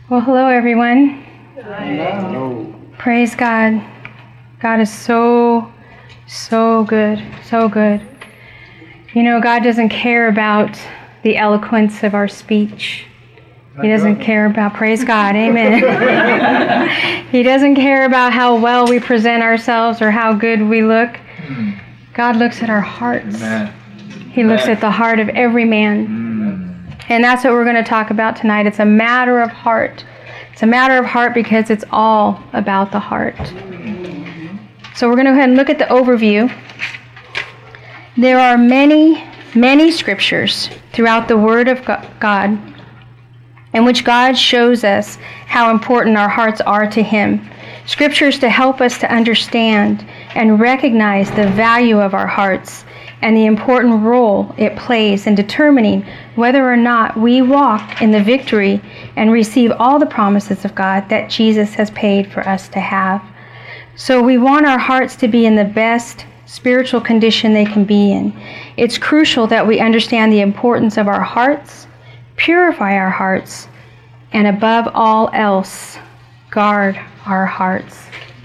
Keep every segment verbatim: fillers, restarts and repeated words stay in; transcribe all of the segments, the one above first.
Well, hello, everyone. Hello. Praise God. God is so, so good, so good. You know, God doesn't care about the eloquence of our speech. He doesn't care about, praise God, amen. He doesn't care about how well we present ourselves or how good we look. God looks at our hearts. Amen. He looks at the heart of every man. Mm. And that's what we're going to talk about tonight. It's a matter of heart. It's a matter of heart because it's all about the heart. So we're going to go ahead and look at the overview. There are many, many scriptures throughout the Word of God in which God shows us how important our hearts are to Him. Scriptures to help us to understand and recognize the value of our hearts and the important role it plays in determining whether or not we walk in the victory and receive all the promises of God that Jesus has paid for us to have. So we want our hearts to be in the best spiritual condition they can be in. It's crucial that we understand the importance of our hearts, purify our hearts, and above all else, guard our hearts.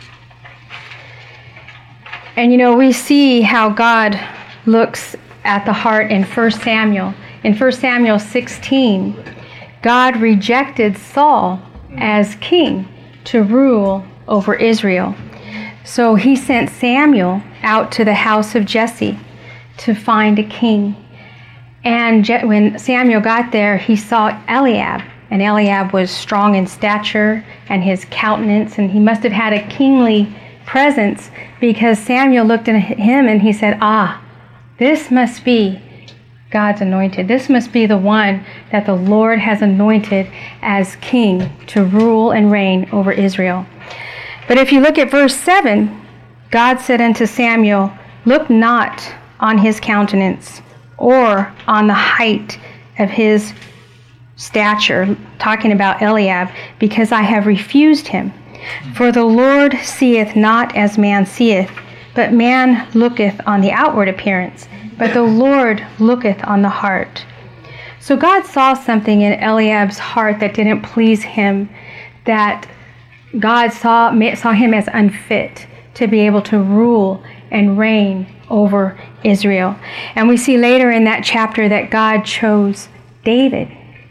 And you know, we see how God looks at the heart in First Samuel. In First Samuel sixteen, God rejected Saul as king to rule over Israel. So he sent Samuel out to the house of Jesse to find a king. And Je- when Samuel got there, he saw Eliab. And Eliab was strong in stature and his countenance, and he must have had a kingly presence because Samuel looked at him and he said, ah, this must be God's anointed. This must be the one that the Lord has anointed as king to rule and reign over Israel. But if you look at verse seven, God said unto Samuel, look not on his countenance or on the height of his stature, talking about Eliab, because I have refused him. For the Lord seeth not as man seeth, but man looketh on the outward appearance, but the Lord looketh on the heart. So God saw something in Eliab's heart that didn't please him, that God saw, saw him as unfit to be able to rule and reign over Israel. And we see later in that chapter that God chose David.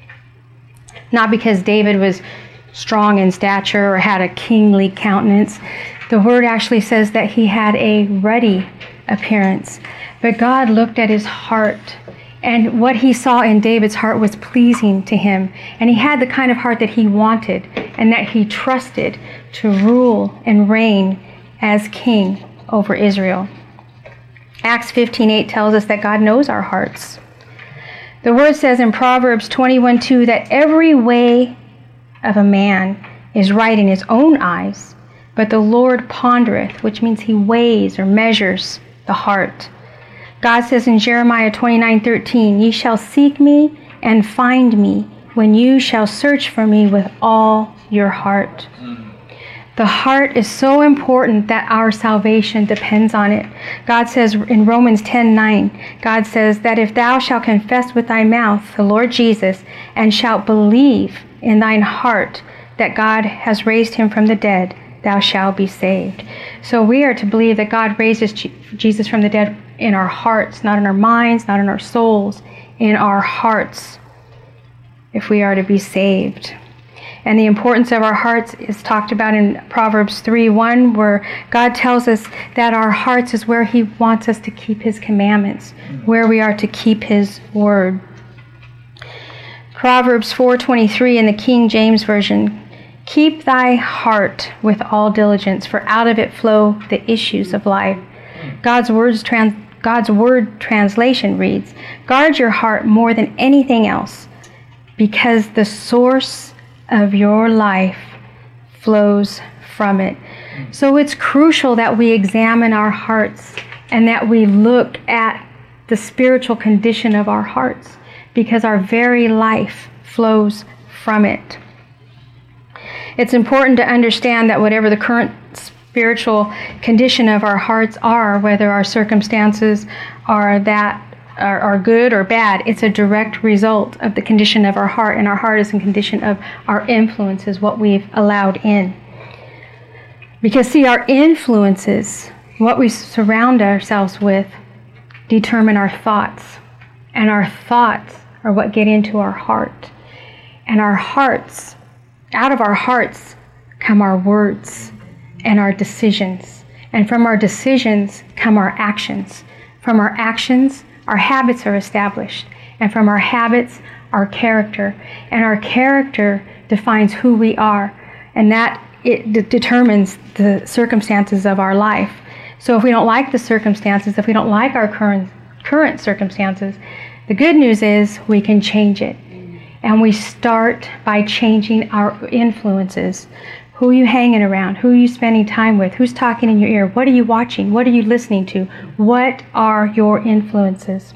Not because David was strong in stature or had a kingly countenance. The word actually says that he had a ruddy appearance. But God looked at his heart, and what he saw in David's heart was pleasing to him. And he had the kind of heart that he wanted and that he trusted to rule and reign as king over Israel. Acts fifteen eight tells us that God knows our hearts. The word says in Proverbs twenty-one two that every way of a man is right in his own eyes, but the Lord pondereth, which means he weighs or measures the heart. God says in Jeremiah twenty-nine thirteen, ye shall seek me and find me when you shall search for me with all your heart. The heart is so important that our salvation depends on it. God says in Romans ten nine, God says that if thou shalt confess with thy mouth the Lord Jesus and shalt believe in thine heart that God has raised him from the dead, thou shalt be saved. So we are to believe that God raises Jesus from the dead in our hearts, not in our minds, not in our souls, in our hearts, if we are to be saved. And the importance of our hearts is talked about in Proverbs three one, where God tells us that our hearts is where he wants us to keep his commandments, where we are to keep his word. Proverbs four twenty-three in the King James Version, keep thy heart with all diligence, for out of it flow the issues of life. God's words trans, God's word translation reads, guard your heart more than anything else, because the source of your life flows from it. So it's crucial that we examine our hearts and that we look at the spiritual condition of our hearts, because our very life flows from it. It's important to understand that whatever the current spiritual condition of our hearts are, whether our circumstances are that are, are good or bad. It's a direct result of the condition of our heart, and our heart is a condition of our influences, what we've allowed in. Because, see, our influences, what we surround ourselves with, determine our thoughts. And our thoughts are what get into our heart. And our hearts, out of our hearts come our words and our decisions. And from our decisions come our actions. From our actions, our habits are established. And from our habits, our character. And our character defines who we are. And that it de- determines the circumstances of our life. So if we don't like the circumstances, if we don't like our current current circumstances, the good news is we can change it. And we start by changing our influences. Who are you hanging around? Who are you spending time with? Who's talking in your ear? What are you watching? What are you listening to? What are your influences?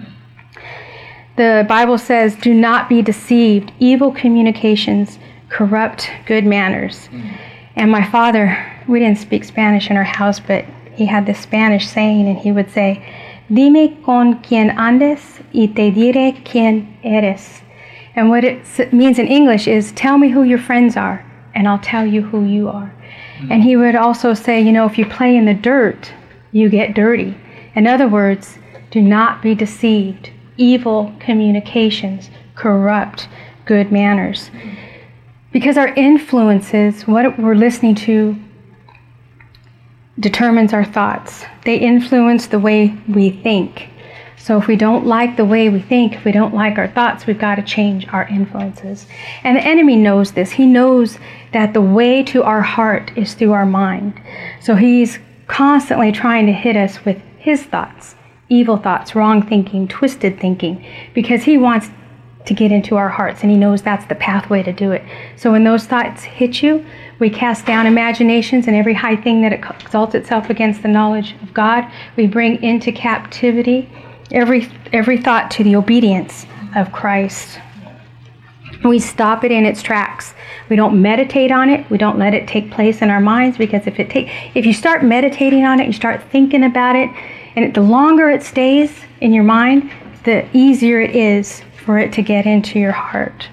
The Bible says, do not be deceived. Evil communications corrupt good manners. And my father, we didn't speak Spanish in our house, but he had this Spanish saying, and he would say, Dime con quien andes y te diré quién eres. And what it means in English is, tell me who your friends are, and I'll tell you who you are. Mm-hmm. And he would also say, you know, if you play in the dirt, you get dirty. In other words, do not be deceived. Evil communications corrupt good manners. Because our influences, what we're listening to, determines our thoughts. They influence the way we think. So if we don't like the way we think, if we don't like our thoughts, we've got to change our influences. And the enemy knows this. He knows that the way to our heart is through our mind. So he's constantly trying to hit us with his thoughts, evil thoughts, wrong thinking, twisted thinking, because he wants to get into our hearts, and he knows that's the pathway to do it. So when those thoughts hit you, we cast down imaginations and every high thing that exalts itself against the knowledge of God. We bring into captivity every every thought to the obedience of Christ. We stop it in its tracks. We don't meditate on it. We don't let it take place in our minds, because if it take if you start meditating on it, you start thinking about it, and the longer it stays in your mind, the easier it is for it to get into your heart.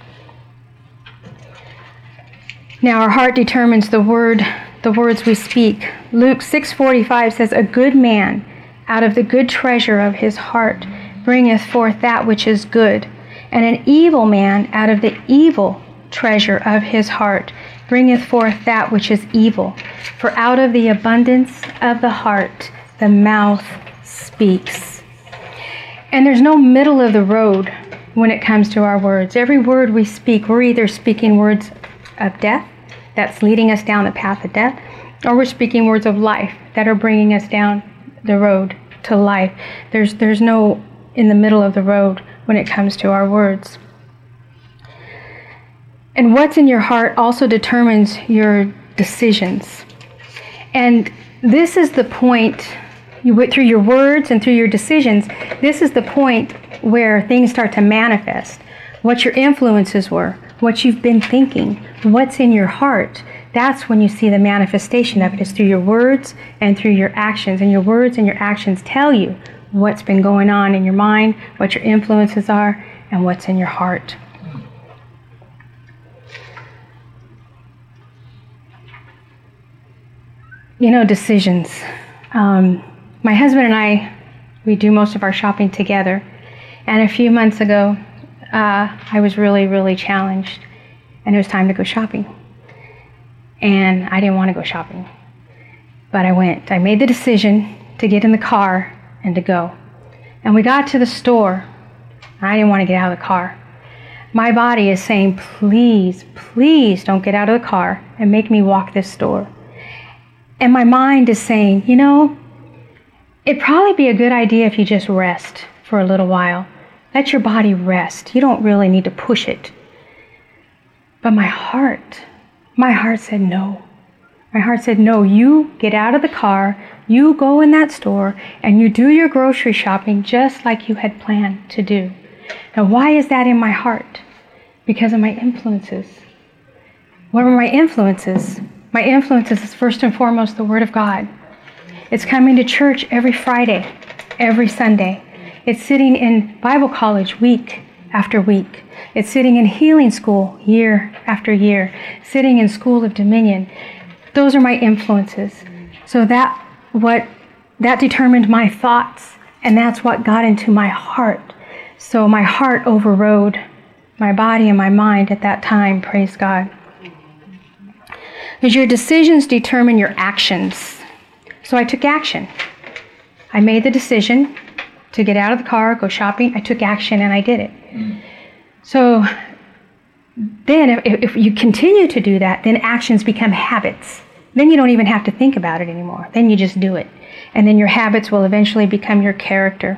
Now our heart determines the word, the words we speak. Luke six forty-five says, a good man out of the good treasure of his heart bringeth forth that which is good, and an evil man out of the evil treasure of his heart bringeth forth that which is evil. For out of the abundance of the heart the mouth speaks. And there's no middle of the road when it comes to our words. Every word we speak, we're either speaking words of death, that's leading us down the path of death, or we're speaking words of life that are bringing us down the road to life. There's there's no in the middle of the road when it comes to our words. And what's in your heart also determines your decisions. And this is the point, you went through your words and through your decisions, this is the point where things start to manifest. What your influences were, what you've been thinking, what's in your heart. That's when you see the manifestation of it. It's through your words and through your actions. And your words and your actions tell you what's been going on in your mind, what your influences are, and what's in your heart. You know, decisions. Um, my husband and I, we do most of our shopping together. And a few months ago, uh, I was really, really challenged. And it was time to go shopping. And I didn't want to go shopping. But I went. I made the decision to get in the car and to go. And we got to the store. I didn't want to get out of the car. My body is saying, please, please don't get out of the car and make me walk this store. And my mind is saying, you know, it'd probably be a good idea if you just rest for a little while. Let your body rest. You don't really need to push it. But my heart, my heart said no. My heart said, no, you get out of the car, you go in that store, and you do your grocery shopping just like you had planned to do. Now, why is that in my heart? Because of my influences. What are my influences? My influences is first and foremost the Word of God. It's coming to church every Friday, every Sunday. It's sitting in Bible college week after week. It's sitting in healing school year after year, sitting in School of Dominion. Those are my influences. So that what that determined my thoughts, and that's what got into my heart. So my heart overrode my body and my mind at that time, praise God. Because your decisions determine your actions. So I took action. I made the decision to get out of the car, go shopping. I took action and I did it. Mm. So then if, if you continue to do that, then actions become habits. Then you don't even have to think about it anymore. Then you just do it. And then your habits will eventually become your character.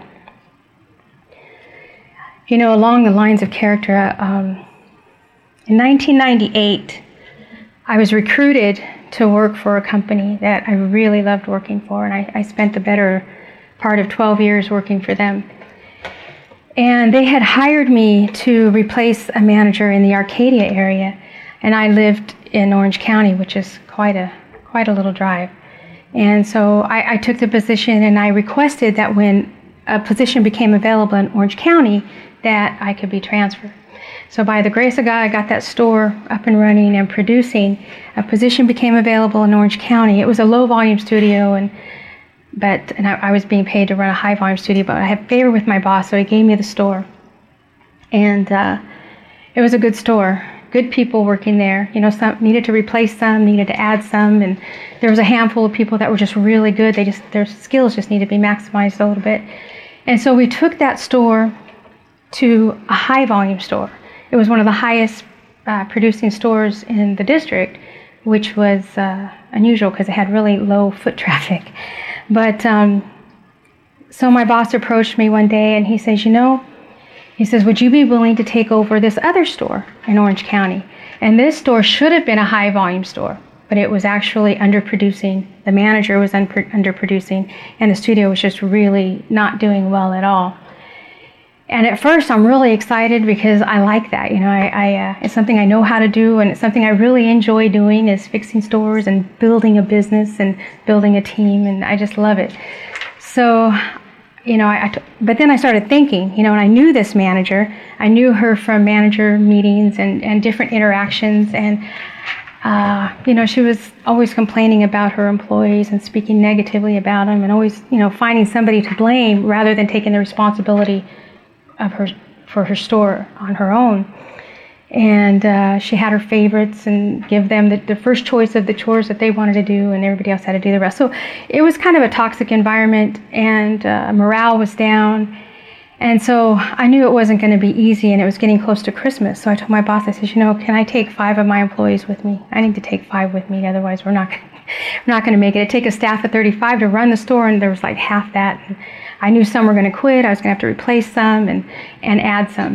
You know, along the lines of character, um, in nineteen ninety-eight, I was recruited to work for a company that I really loved working for, and I, I spent the better part of twelve years working for them. And they had hired me to replace a manager in the Arcadia area, and I lived in Orange County, which is quite a quite a little drive. And so I, I took the position, and I requested that when a position became available in Orange County, that I could be transferred. So by the grace of God, I got that store up and running and producing. A position became available in Orange County. It was a low-volume studio, and but and I, I was being paid to run a high-volume studio, but I had favor with my boss, so he gave me the store. And uh, it was a good store. Good people working there. You know, some needed to replace some, needed to add some, and there was a handful of people that were just really good. They just their skills just needed to be maximized a little bit. And so we took that store to a high-volume store. It was one of the highest uh, producing stores in the district, which was uh, unusual because it had really low foot traffic. But um, so my boss approached me one day, and he says, you know, he says, would you be willing to take over this other store in Orange County? And this store should have been a high-volume store, but it was actually underproducing. The manager was un- underproducing, and the studio was just really not doing well at all. And at first, I'm really excited because I like that. You know, I, I uh, it's something I know how to do, and it's something I really enjoy doing is fixing stores and building a business and building a team, and I just love it. So, you know, I, I t- but then I started thinking, you know, and I knew this manager. I knew her from manager meetings and, and different interactions, and uh, you know, she was always complaining about her employees and speaking negatively about them, and always, you know, finding somebody to blame rather than taking the responsibility of her for her store on her own. And uh, she had her favorites and give them the, the first choice of the chores that they wanted to do, and everybody else had to do the rest. So it was kind of a toxic environment, and uh, morale was down. And so I knew it wasn't going to be easy, and it was getting close to Christmas. So I told my boss, I said, you know, can I take five of my employees with me? I need to take five with me, otherwise we're not we're not going to make it. It'd take a staff of thirty-five to run the store, and there was like half that. And I knew some were going to quit. I was going to have to replace some and, and add some.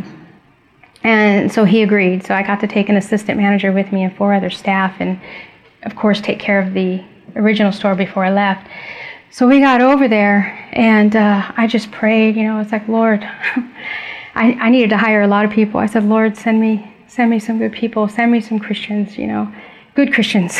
And so he agreed. So I got to take an assistant manager with me and four other staff, and of course take care of the original store before I left. So we got over there, and uh, I just prayed. You know, it's like, Lord, I, I needed to hire a lot of people. I said, Lord, send me send me some good people. Send me some Christians. You know, good Christians.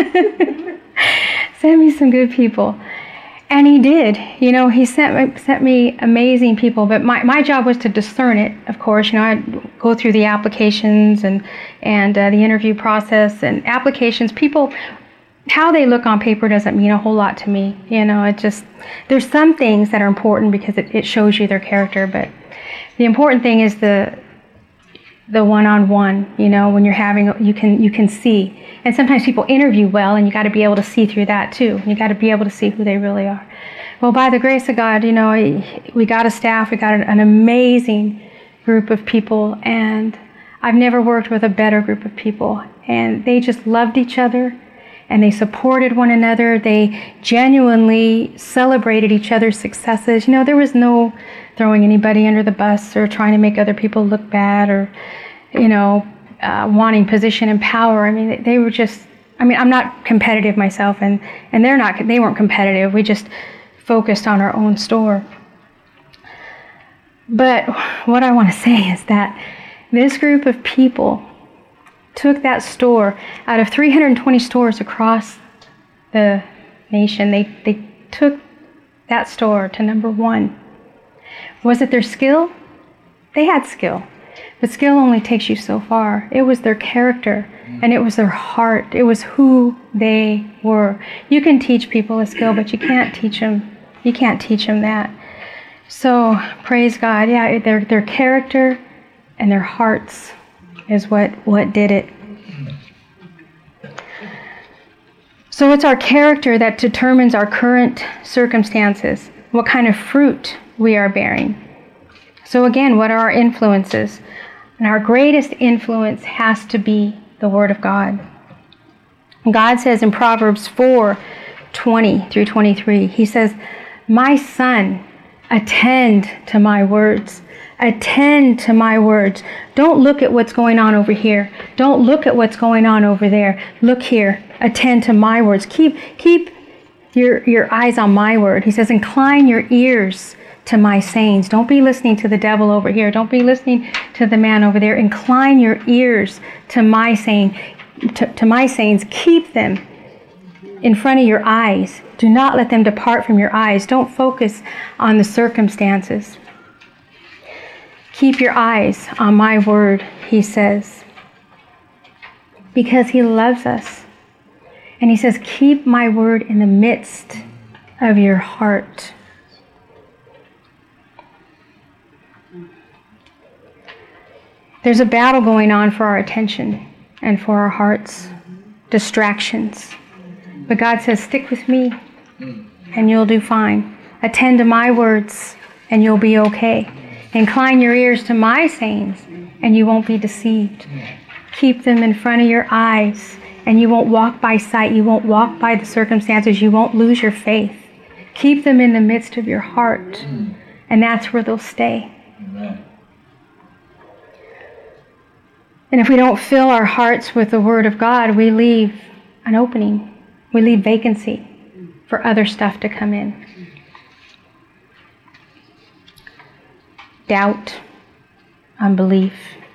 Send me some good people. And he did. You know, he sent me, sent me amazing people, but my, my job was to discern it, of course. You know, I'd go through the applications and, and uh, the interview process and applications. People, how they look on paper doesn't mean a whole lot to me. You know, it just, there's some things that are important because it, it shows you their character, but the important thing is the the one-on-one, you know, when you're having, you can you can see. And sometimes people interview well, and you got to be able to see through that too. You got to be able to see who they really are. Well, by the grace of God, you know, we got a staff, we got an amazing group of people, and I've never worked with a better group of people. And they just loved each other, and they supported one another. They genuinely celebrated each other's successes. You know, there was no throwing anybody under the bus or trying to make other people look bad or, you know, uh, wanting position and power. I mean, they were just, I mean, I'm not competitive myself, and, and they're not, they weren't competitive. We just focused on our own store. But what I want to say is that this group of people took that store out of three hundred twenty stores across the nation. They, they took that store to number one. Was it their skill? They had skill. But skill only takes you so far. It was their character, and it was their heart. It was who they were. You can teach people a skill, but you can't teach them. You can't teach them that. So praise God. Yeah, their their character and their hearts is what what did it. So it's our character that determines our current circumstances, what kind of fruit we are bearing. So again, what are our influences? And our greatest influence has to be the Word of God. God says in Proverbs four, twenty through twenty-three, He says, "My son, attend to my words. Attend to my words. Don't look at what's going on over here. Don't look at what's going on over there. Look here. Attend to my words. Keep keep your, your eyes on my word." He says, "Incline your ears to my sayings." Don't be listening to the devil over here. Don't be listening to the man over there. Incline your ears to my saying, to, to my sayings. Keep them in front of your eyes. Do not let them depart from your eyes. Don't focus on the circumstances. Keep your eyes on my word, he says, because he loves us. And he says, keep my word in the midst of your heart. There's a battle going on for our attention and for our hearts, distractions. But God says, stick with me and you'll do fine. Attend to my words and you'll be okay. Incline your ears to my sayings and you won't be deceived. Keep them in front of your eyes and you won't walk by sight. You won't walk by the circumstances. You won't lose your faith. Keep them in the midst of your heart and that's where they'll stay. Amen. And if we don't fill our hearts with the Word of God, we leave an opening. We leave vacancy for other stuff to come in. Doubt, unbelief,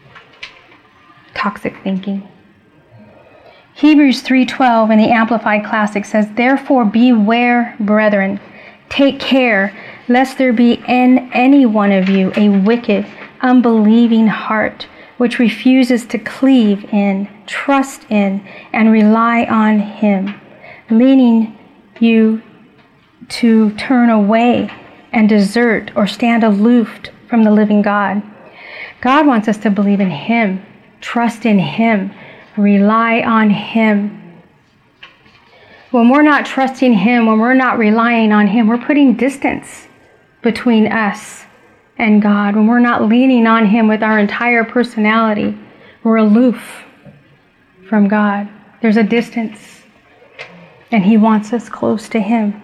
toxic thinking. Hebrews three twelve in the Amplified Classic says, "Therefore beware, brethren, take care, lest there be in any one of you a wicked, unbelieving heart, which refuses to cleave in, trust in, and rely on him, leading you to turn away and desert or stand aloof from the living God." God wants us to believe in him, trust in him, rely on him. When we're not trusting him, when we're not relying on him, we're putting distance between us and God. When we're not leaning on him with our entire personality, we're aloof from God. There's a distance, and he wants us close to him.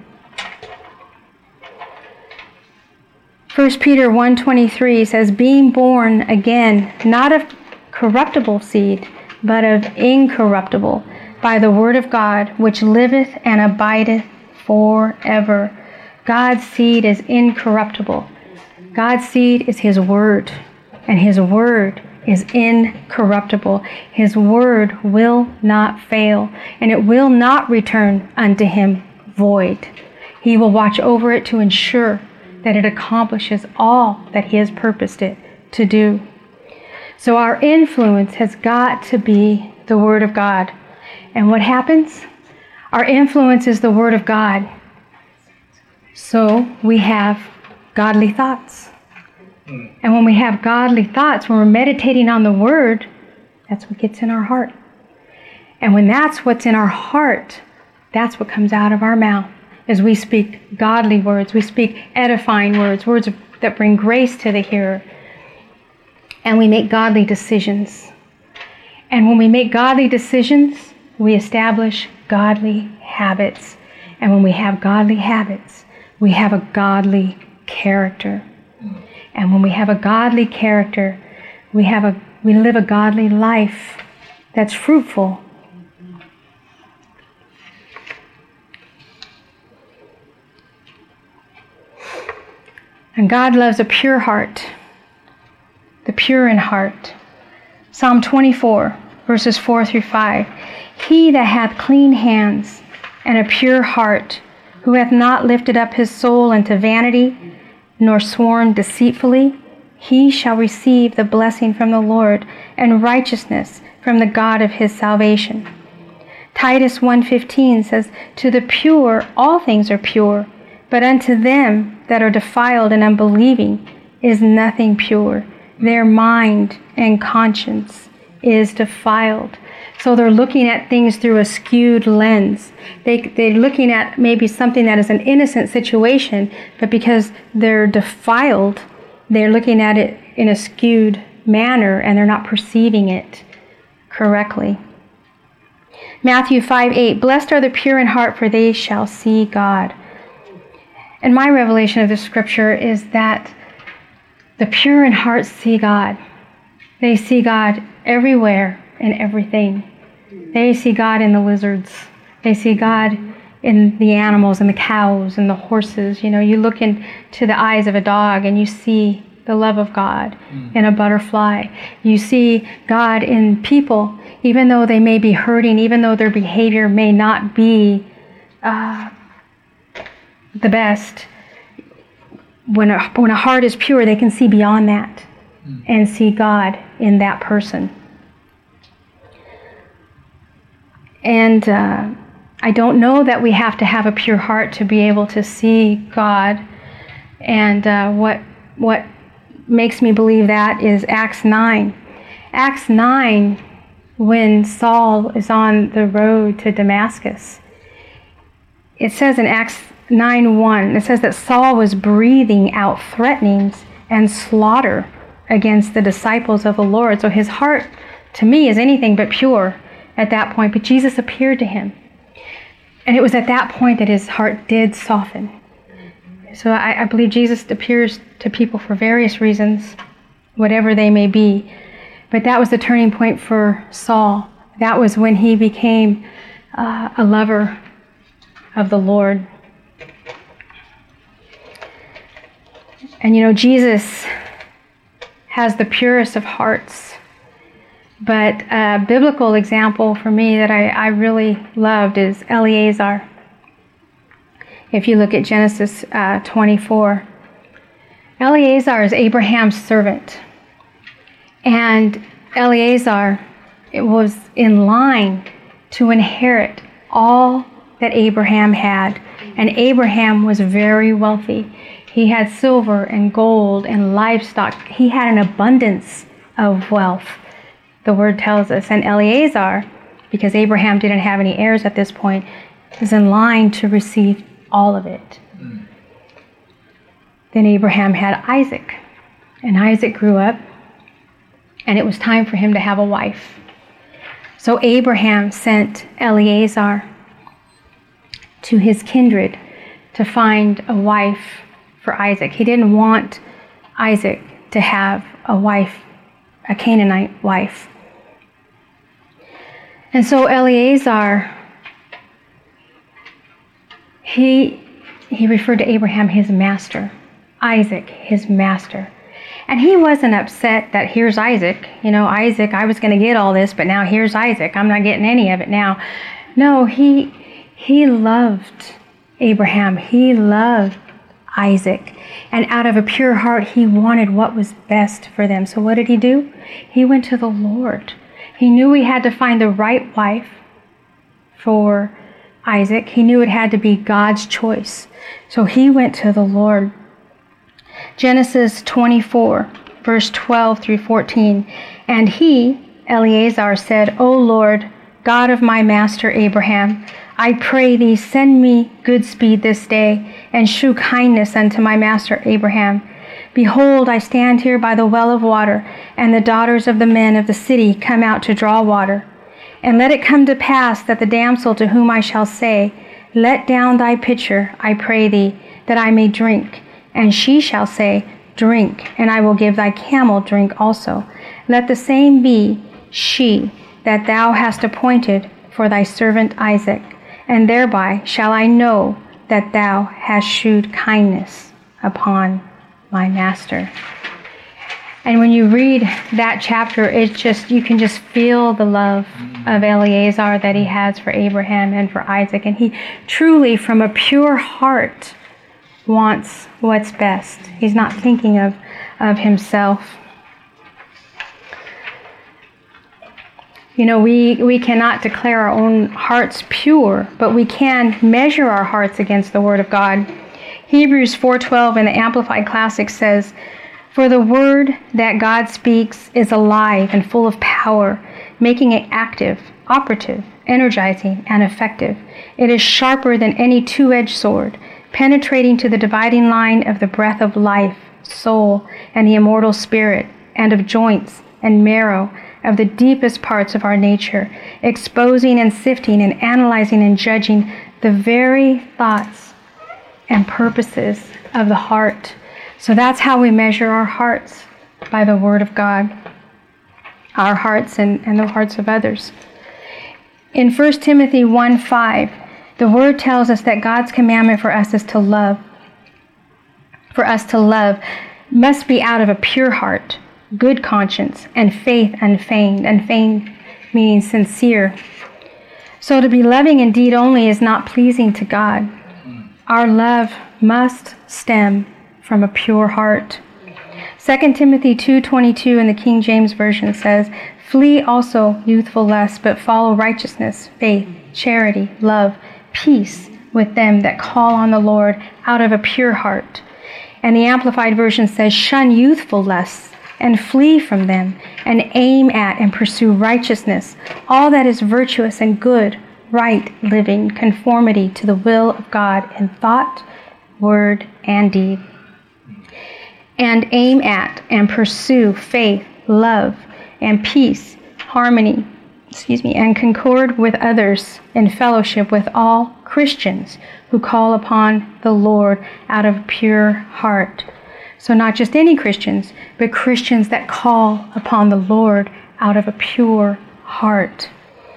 First Peter one twenty-three says, "Being born again, not of corruptible seed, but of incorruptible, by the word of God, which liveth and abideth forever." God's seed is incorruptible. God's seed is his word, and his word is incorruptible. His word will not fail, and it will not return unto him void. He will watch over it to ensure that it accomplishes all that he has purposed it to do. So our influence has got to be the Word of God. And what happens? Our influence is the Word of God. So we have godly thoughts. And when we have godly thoughts, when we're meditating on the Word, that's what gets in our heart. And when that's what's in our heart, that's what comes out of our mouth. As we speak godly words, we speak edifying words, words that bring grace to the hearer. And we make godly decisions. And when we make godly decisions, we establish godly habits. And when we have godly habits, we have a godly character. And when we have a godly character, we have a we live a godly life that's fruitful. And God loves a pure heart, the pure in heart. Psalm twenty-four, verses four through five. "He that hath clean hands and a pure heart, who hath not lifted up his soul unto vanity, nor sworn deceitfully, he shall receive the blessing from the Lord and righteousness from the God of his salvation. Titus one fifteen says, to the pure all things are pure, but unto them that are defiled and unbelieving is nothing pure. Their mind and conscience is defiled. So they're looking at things through a skewed lens. They, they're looking at maybe something that is an innocent situation, but because they're defiled, they're looking at it in a skewed manner and they're not perceiving it correctly. Matthew five eight, blessed are the pure in heart, for they shall see God. And my revelation of this scripture is that the pure in heart see God. They see God everywhere and everything. They see God in the lizards. They see God in the animals and the cows and the horses. You know, you look into the eyes of a dog and you see the love of God mm. in a butterfly. You see God in people, even though they may be hurting, even though their behavior may not be uh, the best. When a, when a heart is pure, they can see beyond that mm. and see God in that person. And uh, I don't know that we have to have a pure heart to be able to see God. And uh, what what makes me believe that is Acts nine. Acts nine, when Saul is on the road to Damascus, it says in Acts nine one, it says that Saul was breathing out threatenings and slaughter against the disciples of the Lord. So his heart, to me, is anything but pure at that point. But Jesus appeared to him. And it was at that point that his heart did soften. So I, I believe Jesus appears to people for various reasons, whatever they may be. But that was the turning point for Saul. That was when he became uh, a lover of the Lord. And you know, Jesus has the purest of hearts. But a biblical example for me that I, I really loved is Eleazar. If you look at Genesis uh, twenty-four, Eleazar is Abraham's servant. And Eleazar was in line to inherit all that Abraham had. And Abraham was very wealthy. He had silver and gold and livestock. He had an abundance of wealth, the word tells us. And Eleazar, because Abraham didn't have any heirs at this point, is in line to receive all of it. Mm. Then Abraham had Isaac. And Isaac grew up, and it was time for him to have a wife. So Abraham sent Eleazar to his kindred to find a wife for Isaac. He didn't want Isaac to have a wife, a Canaanite wife. And so Eleazar, he he referred to Abraham his master, Isaac his master. And he wasn't upset that here's Isaac. You know, Isaac, I was going to get all this, but now here's Isaac. I'm not getting any of it now. No, he he loved Abraham. He loved Isaac. And out of a pure heart, he wanted what was best for them. So what did he do? He went to the Lord. He knew he had to find the right wife for Isaac. He knew it had to be God's choice. So he went to the Lord. Genesis twenty-four, verse twelve through fourteen. And he, Eleazar, said, O Lord, God of my master Abraham, I pray thee, send me good speed this day, and shew kindness unto my master Abraham. Behold, I stand here by the well of water, and the daughters of the men of the city come out to draw water. And let it come to pass that the damsel to whom I shall say, Let down thy pitcher, I pray thee, that I may drink. And she shall say, Drink, and I will give thy camel drink also. Let the same be she that thou hast appointed for thy servant Isaac. And thereby shall I know that thou hast shewed kindness upon my master. And when you read that chapter, it just you can just feel the love of Eleazar that he has for Abraham and for Isaac. And he truly, from a pure heart, wants what's best. He's not thinking of, of himself. You know, we, we cannot declare our own hearts pure, but we can measure our hearts against the Word of God. Hebrews four twelve in the Amplified Classic says, "For the word that God speaks is alive and full of power, making it active, operative, energizing, and effective. It is sharper than any two-edged sword, penetrating to the dividing line of the breath of life, soul, and the immortal spirit, and of joints and marrow, of the deepest parts of our nature, exposing and sifting and analyzing and judging the very thoughts and purposes of the heart." So that's how we measure our hearts, by the Word of God, our hearts and, and the hearts of others. In First Timothy one five, the Word tells us that God's commandment for us is to love. For us to love must be out of a pure heart, good conscience, and faith unfeigned, unfeigned meaning sincere. So to be loving in deed only is not pleasing to God. Our love must stem from a pure heart. Second Timothy two twenty-two in the King James Version says, "Flee also youthful lust, but follow righteousness, faith, charity, love, peace with them that call on the Lord out of a pure heart." And the Amplified Version says, "Shun youthful lusts, and flee from them, and aim at and pursue righteousness, all that is virtuous and good, right living, conformity to the will of God in thought, word, and deed." And aim at and pursue faith, love, and peace, harmony, excuse me, and concord with others in fellowship with all Christians who call upon the Lord out of pure heart. So not just any Christians, but Christians that call upon the Lord out of a pure heart.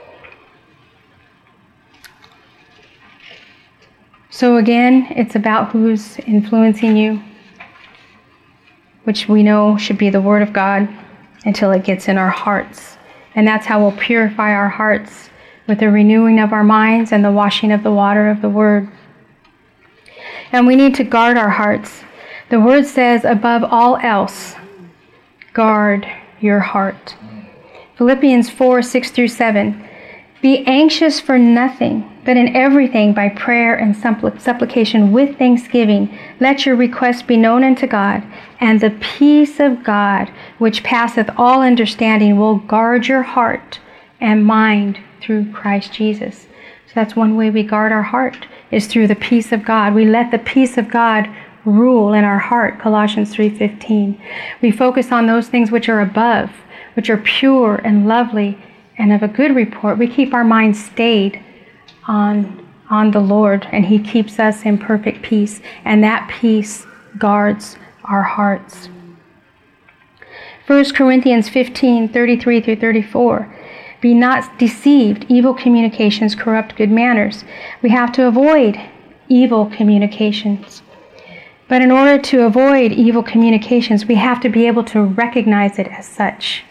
So again, it's about who's influencing you, which we know should be the Word of God, until it gets in our hearts. And that's how we'll purify our hearts, with the renewing of our minds and the washing of the water of the Word. And we need to guard our hearts. The Word says, above all else, guard your heart. Philippians four six through seven. "Be anxious for nothing, but in everything by prayer and suppl- supplication with thanksgiving, let your requests be known unto God, and the peace of God, which passeth all understanding, will guard your heart and mind through Christ Jesus." So that's one way we guard our heart, is through the peace of God. We let the peace of God rule in our heart, Colossians three fifteen. We focus on those things which are above, which are pure and lovely and of a good report. We keep our minds stayed on, on the Lord, and He keeps us in perfect peace, and that peace guards our hearts. First Corinthians fifteen thirty-three through thirty-four. "Be not deceived, evil communications corrupt good manners." We have to avoid evil communications. But in order to avoid evil communications, we have to be able to recognize it as such.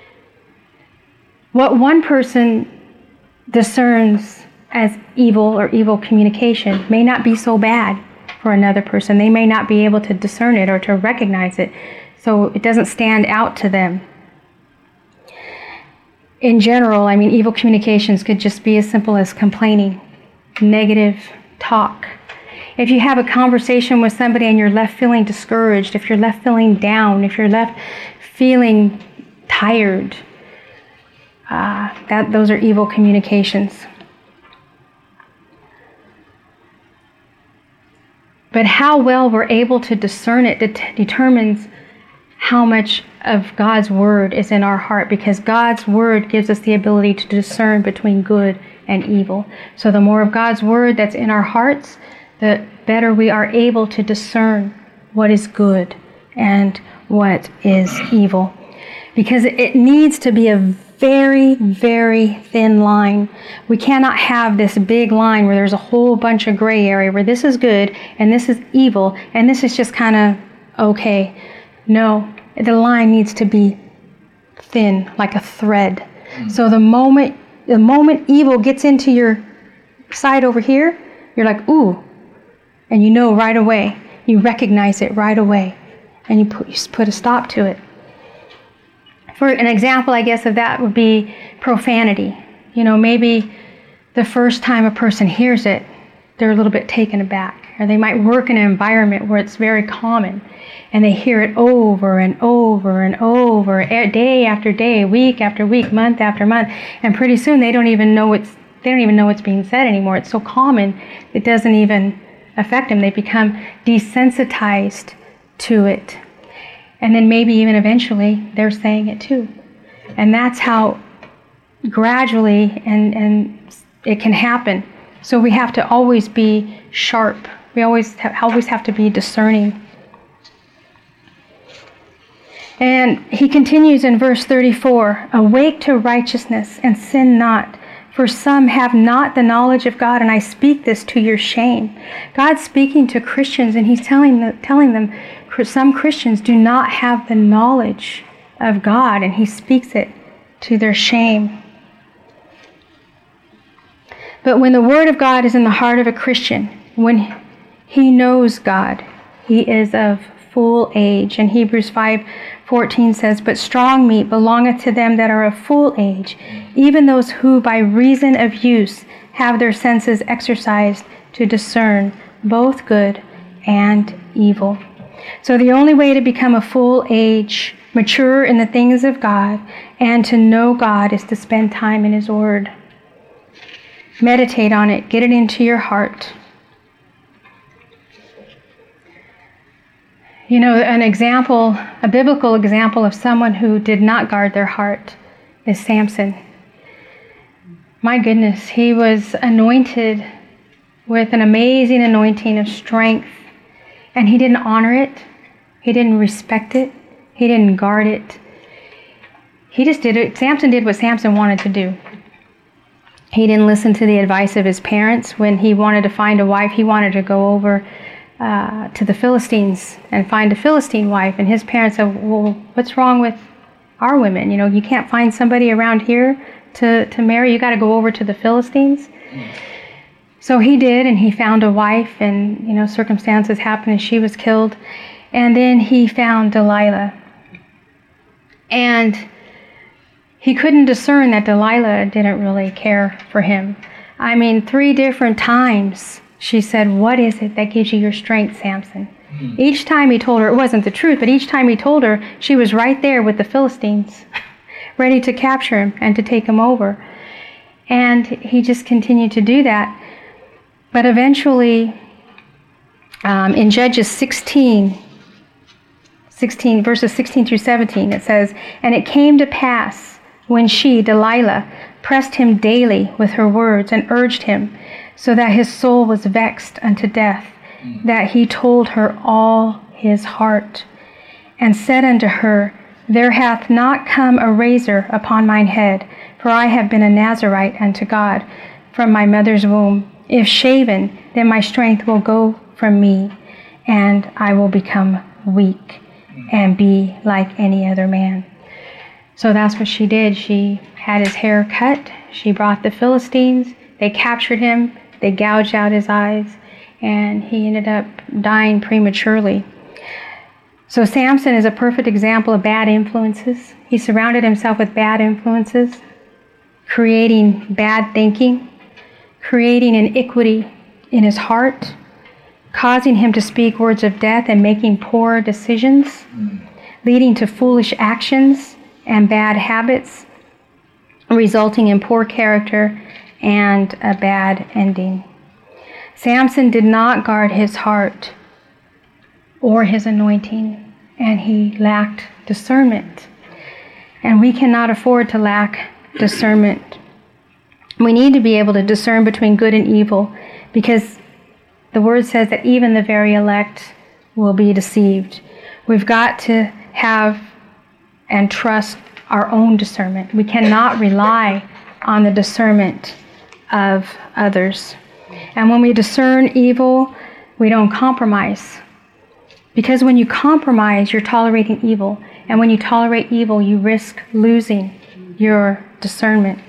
What one person discerns as evil or evil communication may not be so bad for another person. They may not be able to discern it or to recognize it, so it doesn't stand out to them. In general, I mean, evil communications could just be as simple as complaining, negative talk. If you have a conversation with somebody and you're left feeling discouraged, if you're left feeling down, if you're left feeling tired, uh, that those are evil communications. But how well we're able to discern it det- determines how much of God's Word is in our heart, because God's Word gives us the ability to discern between good and evil. So the more of God's Word that's in our hearts, the better we are able to discern what is good and what is evil. Because it needs to be a very, very thin line. We cannot have this big line where there's a whole bunch of gray area where this is good and this is evil and this is just kind of okay. No, the line needs to be thin, like a thread. Mm-hmm. So the moment the moment evil gets into your side over here, you're like, ooh, and you know right away. You recognize it right away, and you put, you put a stop to it. For an example, I guess, of that would be profanity. You know, maybe the first time a person hears it, they're a little bit taken aback. Or they might work in an environment where it's very common, and they hear it over and over and over, day after day, week after week, month after month, and pretty soon they don't even know it's they don't even know what's being said anymore. It's so common, it doesn't even affect them. They become desensitized to it. And then maybe even eventually they're saying it too. And that's how gradually and, and it can happen. So we have to always be sharp. We always have, always have to be discerning. And he continues in verse thirty-four, awake to righteousness and sin not, for some have not the knowledge of God, and I speak this to your shame. God's speaking to Christians, and he's telling them, telling them some Christians do not have the knowledge of God, and he speaks it to their shame. But when the Word of God is in the heart of a Christian, when he knows God, he is of full age. And Hebrews five fourteen says, but strong meat belongeth to them that are of full age, even those who by reason of use have their senses exercised to discern both good and evil. So the only way to become a full age, mature in the things of God, and to know God is to spend time in his Word. Meditate on it. Get it into your heart. You know, an example, a biblical example of someone who did not guard their heart is Samson. My goodness, he was anointed with an amazing anointing of strength, and he didn't honor it. He didn't respect it. He didn't guard it. He just did it. Samson did what Samson wanted to do. He didn't listen to the advice of his parents. When he wanted to find a wife, he wanted to go over uh, to the Philistines and find a Philistine wife. And his parents said, well, what's wrong with our women? You know, you can't find somebody around here to, to marry. You got to go over to the Philistines. Mm. So he did, and he found a wife, and, you know, circumstances happened, and she was killed. And then he found Delilah. And he couldn't discern that Delilah didn't really care for him. I mean, three different times she said, what is it that gives you your strength, Samson? Mm-hmm. Each time he told her, it wasn't the truth, but each time he told her, she was right there with the Philistines, ready to capture him and to take him over. And he just continued to do that. But eventually, um, in Judges sixteen, sixteen, verses sixteen through seventeen, it says, and it came to pass, when she, Delilah, pressed him daily with her words and urged him, so that his soul was vexed unto death, mm. that he told her all his heart, and said unto her, there hath not come a razor upon mine head, for I have been a Nazarite unto God from my mother's womb. If shaven, then my strength will go from me, and I will become weak and be like any other man. So that's what she did. She had his hair cut. She brought the Philistines. They captured him. They gouged out his eyes, and he ended up dying prematurely. So Samson is a perfect example of bad influences. He surrounded himself with bad influences, creating bad thinking, creating iniquity in his heart, causing him to speak words of death and making poor decisions, mm. leading to foolish actions and bad habits, resulting in poor character and a bad ending. Samson did not guard his heart or his anointing, and he lacked discernment. And we cannot afford to lack discernment. We need to be able to discern between good and evil, because the Word says that even the very elect will be deceived. We've got to have and trust our own discernment. We cannot rely on the discernment of others. And when we discern evil, we don't compromise. Because when you compromise, you're tolerating evil. And when you tolerate evil, you risk losing your discernment.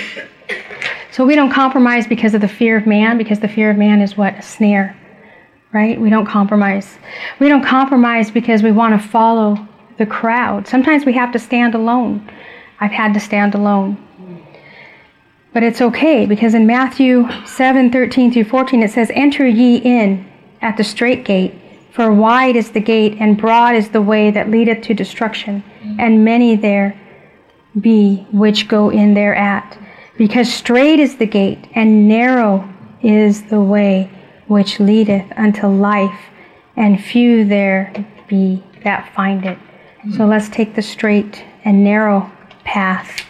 So we don't compromise because of the fear of man, because the fear of man is what? A snare. right? We don't compromise. We don't compromise because we want to follow the crowd. Sometimes we have to stand alone. I've had to stand alone. But it's okay, because in Matthew seven, thirteen through fourteen, it says, "Enter ye in at the strait gate, for wide is the gate, and broad is the way that leadeth to destruction, and many there be which go in thereat. Because strait is the gate, and narrow is the way which leadeth unto life, and few there be that find it." So let's take the straight and narrow path.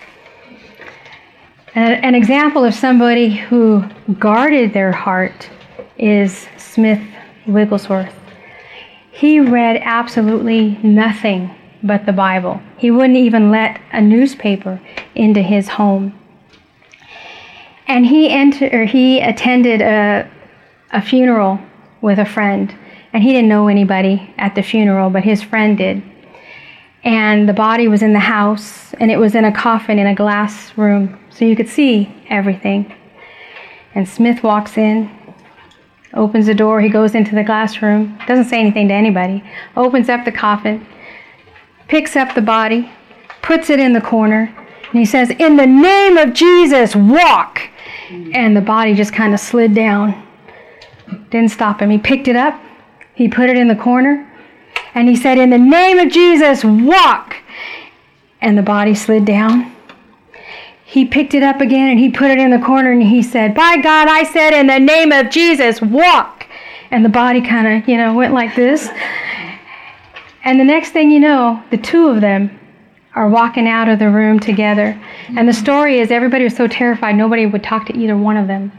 An example of somebody who guarded their heart is Smith Wigglesworth. He read absolutely nothing but the Bible. He wouldn't even let a newspaper into his home. And he entered, or he attended a, a funeral with a friend, and he didn't know anybody at the funeral, but his friend did. And the body was in the house, and it was in a coffin in a glass room, so you could see everything. And Smith walks in, opens the door, he goes into the glass room, doesn't say anything to anybody, opens up the coffin, picks up the body, puts it in the corner, and he says, "In the name of Jesus, walk!" And the body just kind of slid down. Didn't stop him. He picked it up, he put it in the corner, and he said, "In the name of Jesus, walk!" And the body slid down. He picked it up again and he put it in the corner, and he said, "By God, I said, in the name of Jesus, walk!" And the body kind of, you know, went like this. And the next thing you know, the two of them are walking out of the room together. And the story is everybody was so terrified nobody would talk to either one of them.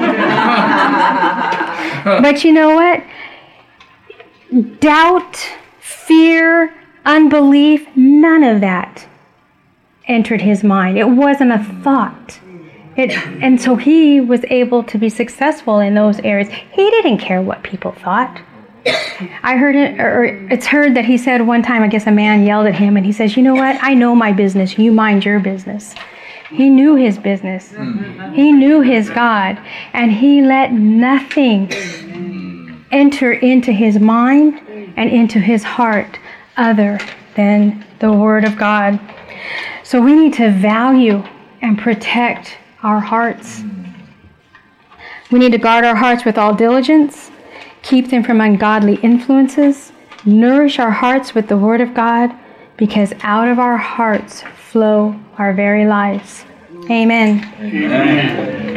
But you know what? Doubt, fear, unbelief, none of that entered his mind. It wasn't a thought. It, and so he was able to be successful in those areas. He didn't care what people thought. I heard it, or it's heard that he said one time, I guess a man yelled at him, and he says, "You know what? I know my business. You mind your business." He knew his business. He knew his God, and he let nothing enter into his mind and into his heart other than the Word of God. So we need to value and protect our hearts. We need to guard our hearts with all diligence, keep them from ungodly influences, nourish our hearts with the Word of God, because out of our hearts flow our very lives. Amen. Amen.